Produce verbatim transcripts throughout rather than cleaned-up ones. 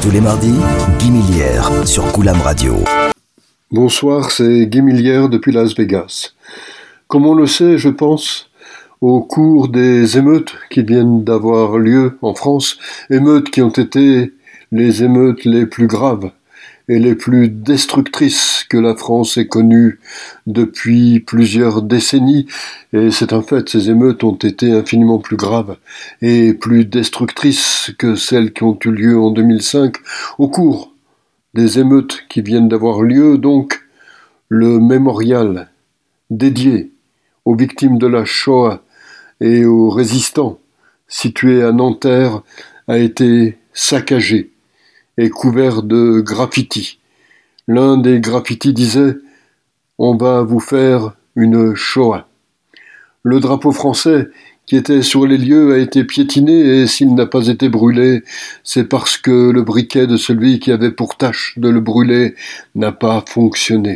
Tous les mardis, Guy Millière sur Coulam Radio. Bonsoir, c'est Guy Millière depuis Las Vegas. Comme on le sait, je pense, au cours des émeutes qui viennent d'avoir lieu en France, émeutes qui ont été les émeutes les plus graves et les plus destructrices que la France ait connues depuis plusieurs décennies. Et c'est un fait, ces émeutes ont été infiniment plus graves et plus destructrices que celles qui ont eu lieu en deux mille cinq. Au cours des émeutes qui viennent d'avoir lieu, donc, le mémorial dédié aux victimes de la Shoah et aux résistants situé à Nanterre a été saccagé et couvert de graffitis. L'un des graffitis disait « On va vous faire une Shoah ». Le drapeau français qui était sur les lieux a été piétiné et s'il n'a pas été brûlé, c'est parce que le briquet de celui qui avait pour tâche de le brûler n'a pas fonctionné.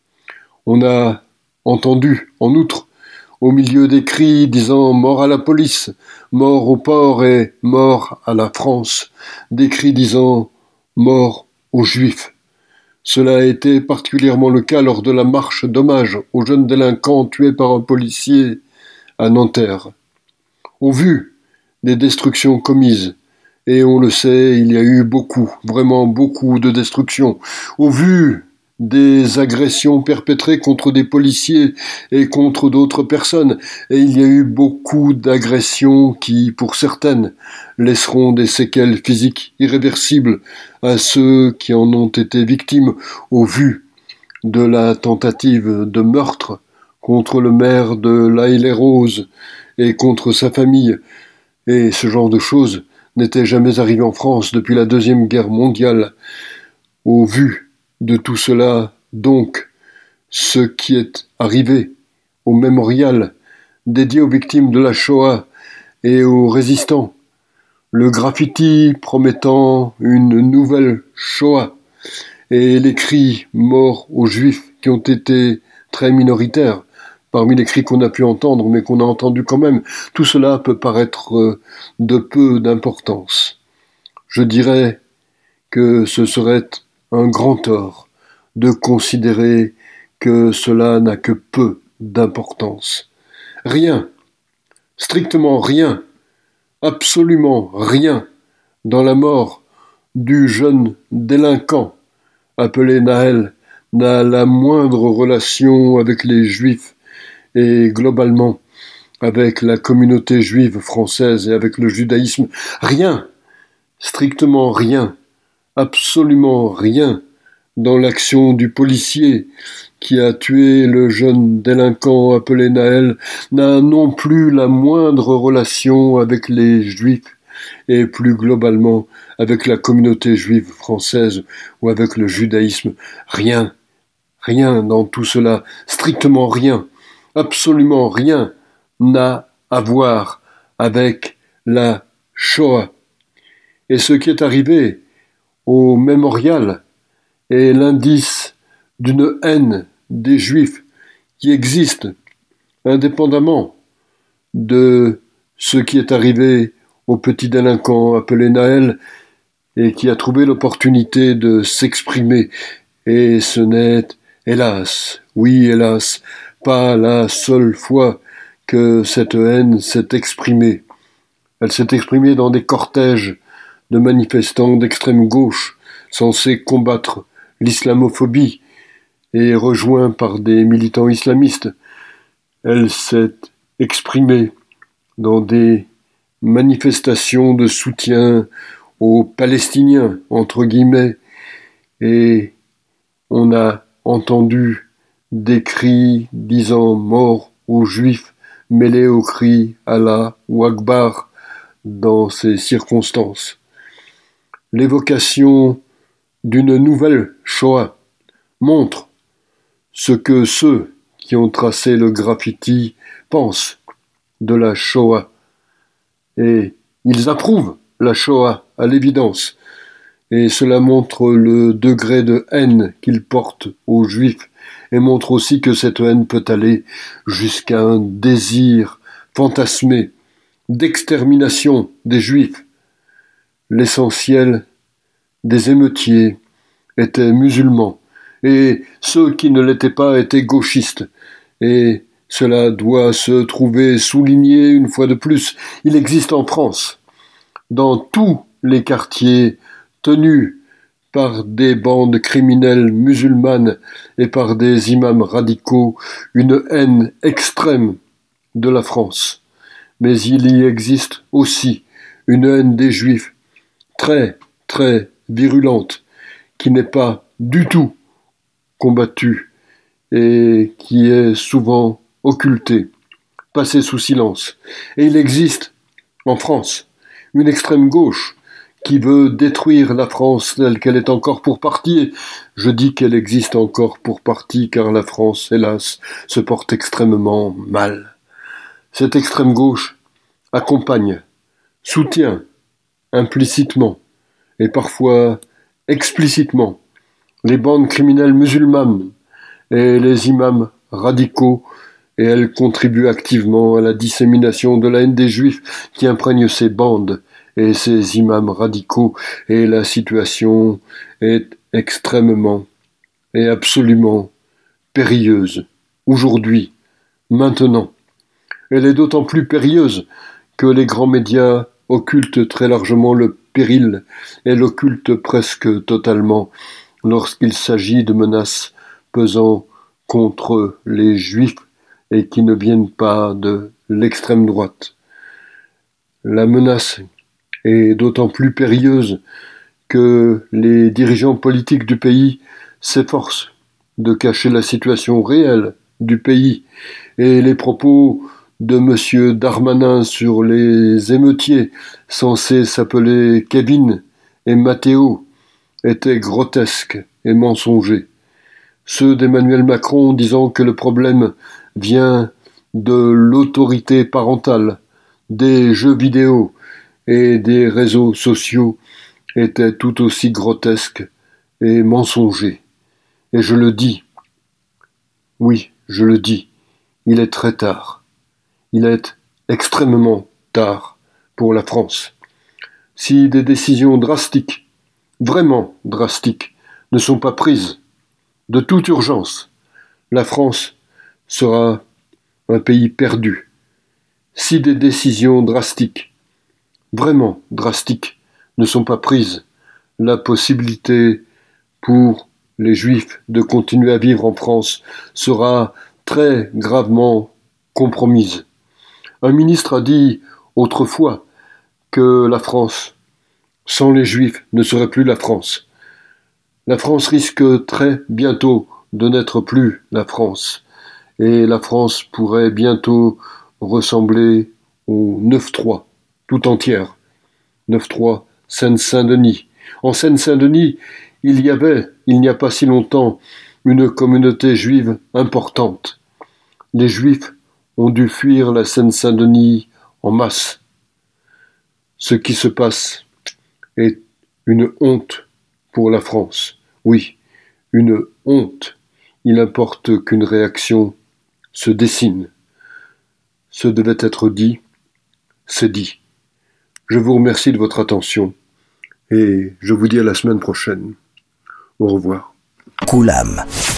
On a entendu, en outre, au milieu des cris disant « Mort à la police »,« Mort au port » et « Mort à la France », des cris disant « Mort aux Juifs ». Cela a été particulièrement le cas lors de la marche d'hommage aux jeunes délinquants tués par un policier à Nanterre. Au vu des destructions commises, et on le sait, il y a eu beaucoup, vraiment beaucoup de destructions, au vu des agressions perpétrées contre des policiers et contre d'autres personnes, et il y a eu beaucoup d'agressions qui, pour certaines, laisseront des séquelles physiques irréversibles à ceux qui en ont été victimes, au vu de la tentative de meurtre contre le maire de L'Haÿ-les-Roses et contre sa famille. Et ce genre de choses n'était jamais arrivé en France depuis la Deuxième Guerre mondiale. Au vu de tout cela, donc, ce qui est arrivé au mémorial dédié aux victimes de la Shoah et aux résistants, le graffiti promettant une nouvelle Shoah et les cris « Mort aux Juifs » qui ont été très minoritaires parmi les cris qu'on a pu entendre, mais qu'on a entendus quand même, tout cela peut paraître de peu d'importance. Je dirais que ce serait un grand tort de considérer que cela n'a que peu d'importance. Rien, strictement rien, absolument rien dans la mort du jeune délinquant appelé Nahel n'a la moindre relation avec les Juifs et globalement avec la communauté juive française et avec le judaïsme. Rien, strictement rien, absolument rien dans l'action du policier qui a tué le jeune délinquant appelé Nahel n'a non plus la moindre relation avec les Juifs et plus globalement avec la communauté juive française ou avec le judaïsme. Rien, rien dans tout cela, strictement rien, absolument rien n'a à voir avec la Shoah. Et ce qui est arrivé au mémorial est l'indice d'une haine des Juifs qui existe indépendamment de ce qui est arrivé au petit délinquant appelé Nahel et qui a trouvé l'opportunité de s'exprimer. Et ce n'est, hélas, oui, hélas, pas la seule fois que cette haine s'est exprimée. Elle s'est exprimée dans des cortèges de manifestants d'extrême gauche censés combattre l'islamophobie et rejoints par des militants islamistes. Elle s'est exprimée dans des manifestations de soutien aux Palestiniens, entre guillemets, et on a entendu des cris disant « mort aux Juifs » mêlés aux cris « Allah ou Akbar » dans ces circonstances. L'évocation d'une nouvelle Shoah montre ce que ceux qui ont tracé le graffiti pensent de la Shoah. Et ils approuvent la Shoah à l'évidence. Et cela montre le degré de haine qu'ils portent aux Juifs et montre aussi que cette haine peut aller jusqu'à un désir fantasmé d'extermination des Juifs. L'essentiel des émeutiers étaient musulmans, et ceux qui ne l'étaient pas étaient gauchistes. Et cela doit se trouver souligné une fois de plus. Il existe en France, dans tous les quartiers tenus par des bandes criminelles musulmanes et par des imams radicaux, une haine extrême de la France. Mais il y existe aussi une haine des Juifs très, très virulente, qui n'est pas du tout combattue et qui est souvent occultée, passée sous silence. Et il existe, en France, une extrême gauche qui veut détruire la France telle qu'elle est encore pour partie. Je dis qu'elle existe encore pour partie car la France, hélas, se porte extrêmement mal. Cette extrême gauche accompagne, soutient, implicitement et parfois explicitement les bandes criminelles musulmanes et les imams radicaux, et elle contribue activement à la dissémination de la haine des Juifs qui imprègne ces bandes et ces imams radicaux, et la situation est extrêmement et absolument périlleuse. Aujourd'hui, maintenant, elle est d'autant plus périlleuse que les grands médias occultent très largement le péril et l'occultent presque totalement lorsqu'il s'agit de menaces pesant contre les Juifs et qui ne viennent pas de l'extrême droite. La menace est d'autant plus périlleuse que les dirigeants politiques du pays s'efforcent de cacher la situation réelle du pays, et les propos de M. Darmanin sur les émeutiers censés s'appeler Kevin et Matteo étaient grotesques et mensongers. Ceux d'Emmanuel Macron disant que le problème vient de l'autorité parentale, des jeux vidéo et des réseaux sociaux étaient tout aussi grotesques et mensongers. Et je le dis, oui, je le dis, il est très tard. Il est extrêmement tard pour la France. Si des décisions drastiques, vraiment drastiques, ne sont pas prises de toute urgence, la France sera un pays perdu. Si des décisions drastiques, vraiment drastiques, ne sont pas prises, la possibilité pour les Juifs de continuer à vivre en France sera très gravement compromise. Un ministre a dit autrefois que la France, sans les Juifs, ne serait plus la France. La France risque très bientôt de n'être plus la France. Et la France pourrait bientôt ressembler au neuf trois, tout entière. neuf trois, Seine-Saint-Denis. En Seine-Saint-Denis, il y avait, il n'y a pas si longtemps, une communauté juive importante. Les Juifs ont dû fuir la Seine-Saint-Denis en masse. Ce qui se passe est une honte pour la France. Oui, une honte. Il importe qu'une réaction se dessine. Ce devait être dit, c'est dit. Je vous remercie de votre attention et je vous dis à la semaine prochaine. Au revoir. Koulam.